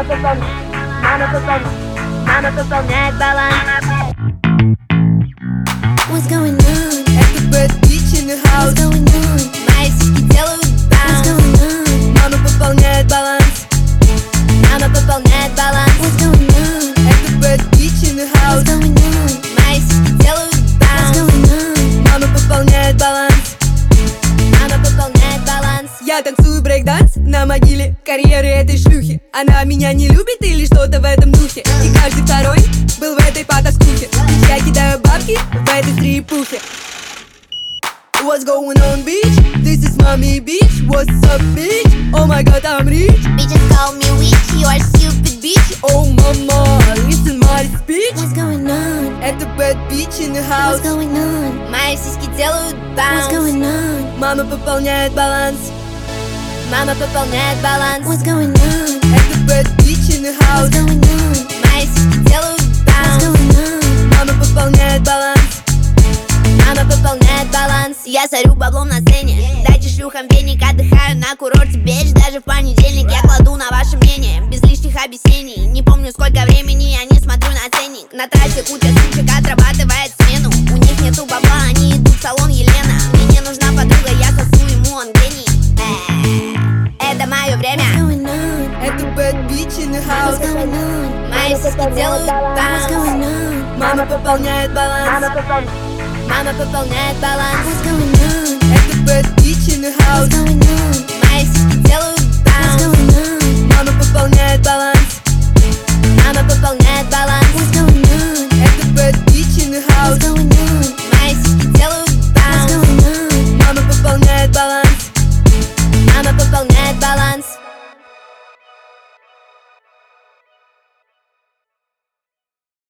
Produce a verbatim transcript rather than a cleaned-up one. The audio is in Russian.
Мама пополняет, мама пополняет, мама пополняет баланс. What's going on? Это bad bitch in the house. What's going on? Мои сиськи делают What's bounce. going on? Мама пополняет баланс. Мама пополняет баланс. What's going on? Это bad bitch in the What's house. going on? Мои сиськи делают What's bounce. going on? Мама пополняет баланс. Мама пополняет баланс. Я танцую брейк-данс на могиле карьеры этой шлюхи. Она меня не любит или что-то в этом духе. И каждый второй был в этой потаскухе. Я кидаю бабки в этой стрипухе. What's going on, bitch? This is mommy, bitch. What's up, bitch? Oh my god, I'm rich. Bitches call me witch, you are stupid bitch. Oh mama, listen my speech. What's going on? Это bad bitch in the What's house. going on? Мои сиськи делают What's bounce. going on? Мама пополняет баланс. Мама пополняет баланс. What's going on? Это bad bitch in the house. What's going on? Мои сиськи делают What's bounce. going on? Мама пополняет баланс. Мама пополняет баланс. Я сорю баблом на сцене. Дайте шлюхам веник, отдыхаю на курорте Бич. Даже в понедельник я кладу на ваше мнение, без лишних объяснений. Не помню сколько времени, я не смотрю на ценник. На трассе куча сучек отрабатывает смену. У них нету бабла, они идут в салон Елена. Мне не нужна подруга, я сосу ему, он гений. Э, Это мое время. What's going on? Это bad bitch in the house. What's going on? Мои сиськи делают What's bounce. going on? Мама пополняет баланс. Мама пополняет баланс. What's going on? Это bad bitch in the house. What's going on? Мои сиськи делают What's bounce. going on? Мама пополняет баланс. Мама пополняет